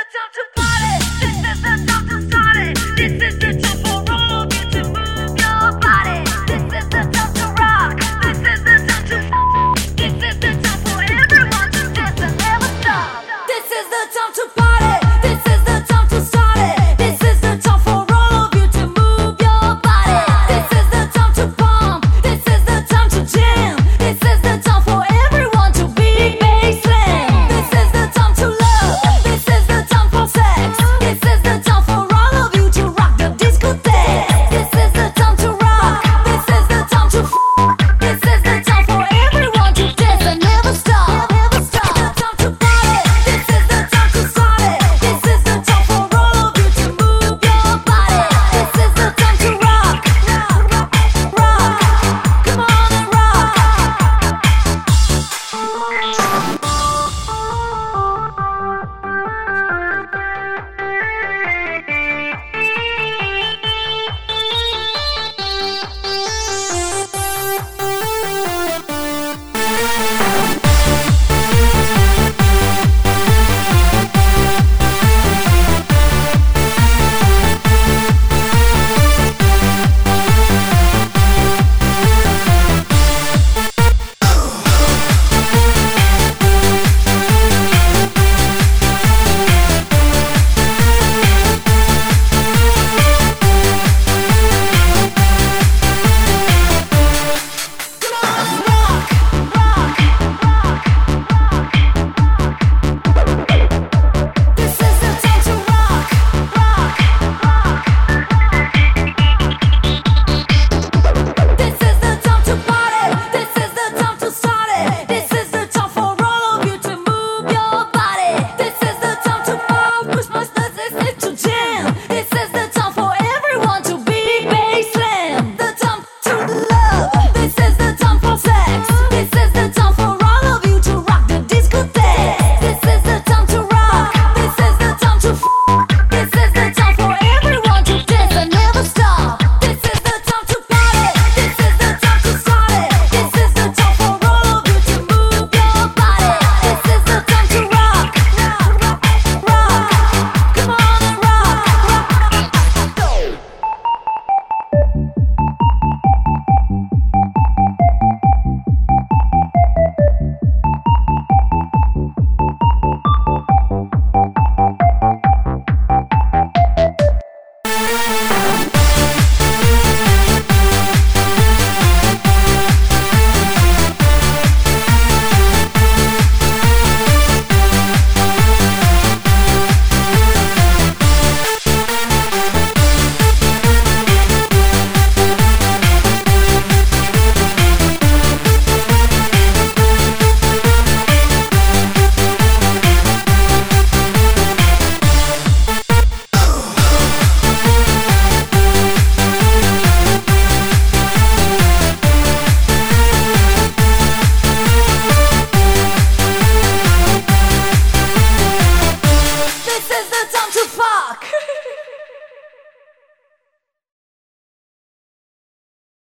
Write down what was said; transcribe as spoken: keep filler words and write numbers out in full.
time to party. This is the time to start it. This is the time for all of you to move your body. This is the time to rock. This is the time to f- This is the time for everyone to dance and never stop. This is the time to